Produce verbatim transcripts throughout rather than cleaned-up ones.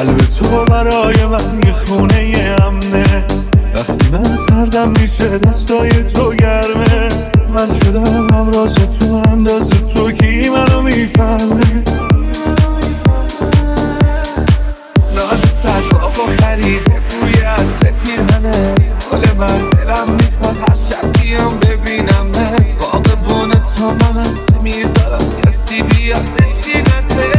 قلب تو برای من یه خونه امنه. وقتی من سردم میشه دستای تو گرمه. من شدم همراز تو اندازه تو کی منو میفهمه. ناز سر بابا خریده بوی عطر پیرهنت. حال من دلم میخواد هر شب بیام ببینمت. باغبون تو منم نمیذارم کسی بیاد بشینته.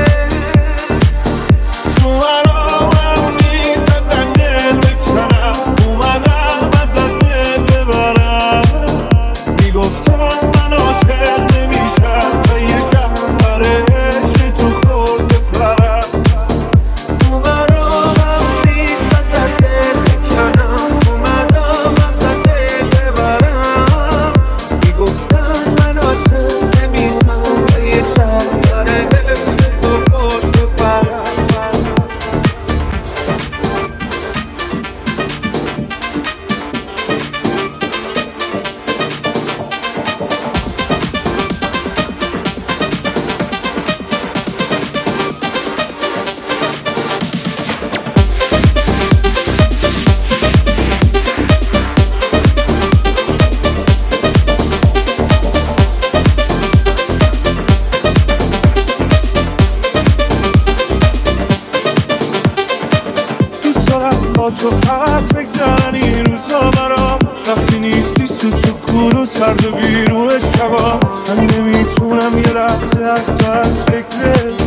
تو مرامم نیست ازن دل بکنم. اومدم ازت دل ببرم. میگفتم من عاشق نمیشم تا یه شب برای عشق تو خورد بپرم. تو مرامم نیست ازت دل بکنم. اومدم ازت دل ببرم. میگفتم من عاشق نمیشم تا یه شب برای عشق تو خورد بپرم. با تو فقط بگذرن این روزا برام. وقتی نیستی سوت و کور و سرد و بیرون شبا. من نمیتونم یه لحظه حتی از فکرت